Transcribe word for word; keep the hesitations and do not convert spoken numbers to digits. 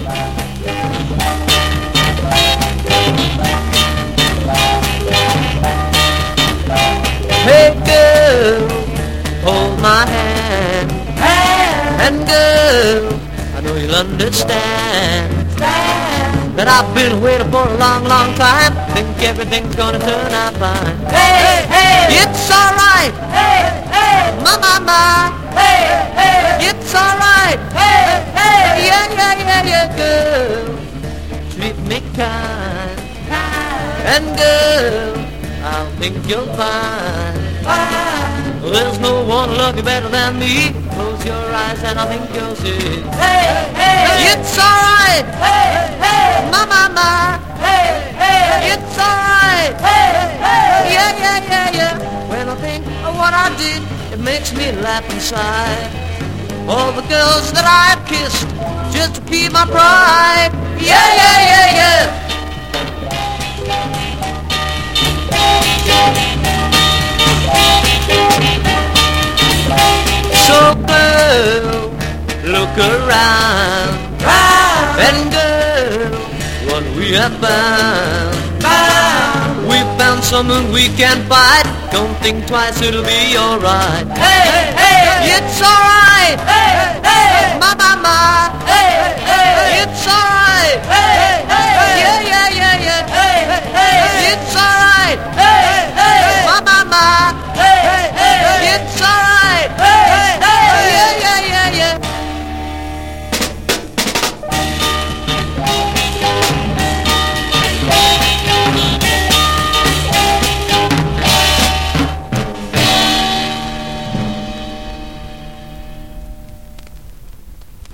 Hey girl, hold my hand, hand. And girl, I know you'll understand Stand. That I've been waiting for a long, long time. Think everything's gonna turn out fine. Hey, hey, it's alright. Hey, hey, my, my, my. Hey, hey, it's alright. Hey, hey, yeah, yeah, yeah, yeah, girl. Treat me kind, kind. And girl, I think you'll find Fine. There's no one to love you better than me. Close your eyes and I think you'll see. Hey, hey, it's alright. Hey, hey, my, my, my. Hey, hey, it's alright. Hey, hey, yeah, yeah, yeah, yeah. When I think of what I did, it makes me laugh inside. All the girls that I've kissed just to keep my pride. Yeah, yeah, yeah, yeah. So girl, look around, round. And girl, what we have found, found. We found someone we can fight. Don't think twice, it'll be alright. Hey, hey, it's alright. Hey, hey.